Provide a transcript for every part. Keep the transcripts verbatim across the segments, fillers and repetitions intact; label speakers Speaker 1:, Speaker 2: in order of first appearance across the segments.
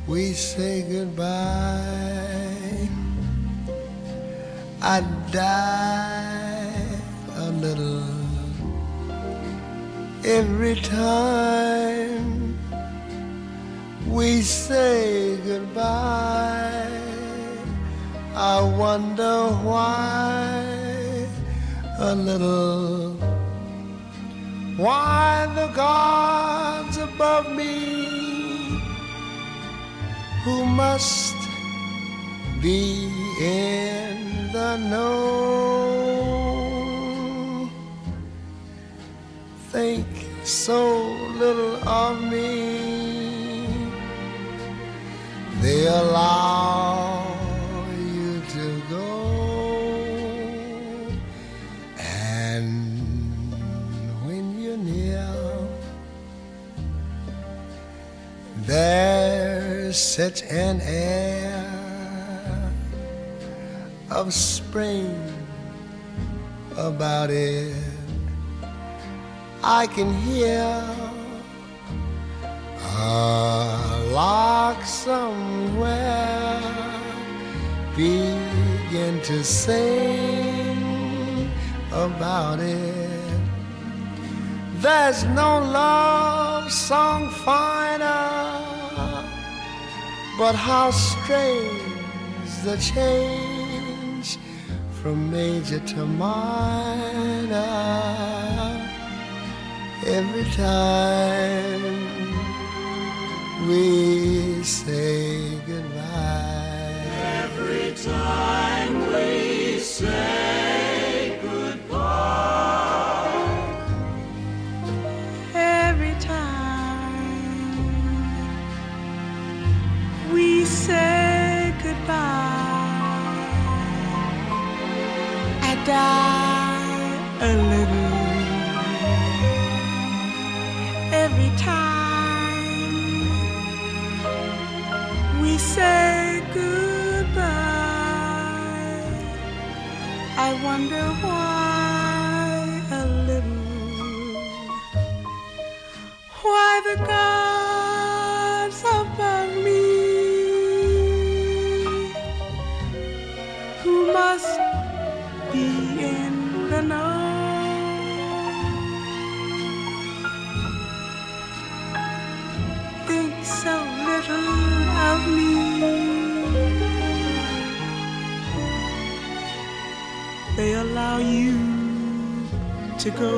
Speaker 1: we say goodbye, I die a little every time we say goodbye. I wonder why a little, why the gods above me, who must be in the know, think so little of me. They allow you to go, and when you're near, there's such an air of spring about it. I can hear a lark somewhere begin to sing about it. There's no love song finer, but how strange the change from major to minor every time we say goodbye.
Speaker 2: Every time we say goodbye.
Speaker 3: Every time we say goodbye, I die a little every time we say goodbye. I wonder why a little, why the gods above me, who must be in the know, think so little of me. They allow you to go.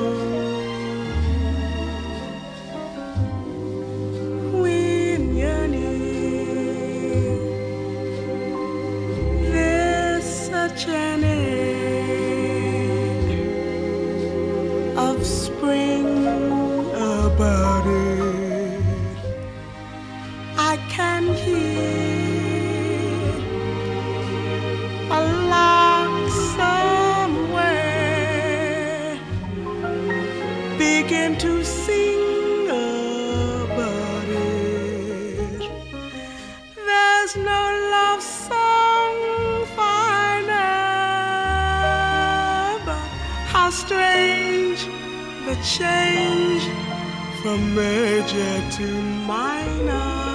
Speaker 3: When you're near, there's such an air of spring about it. I can hear a lark somewhere begin to sing about it. There's no love song finer, but how strange the change from major to minor.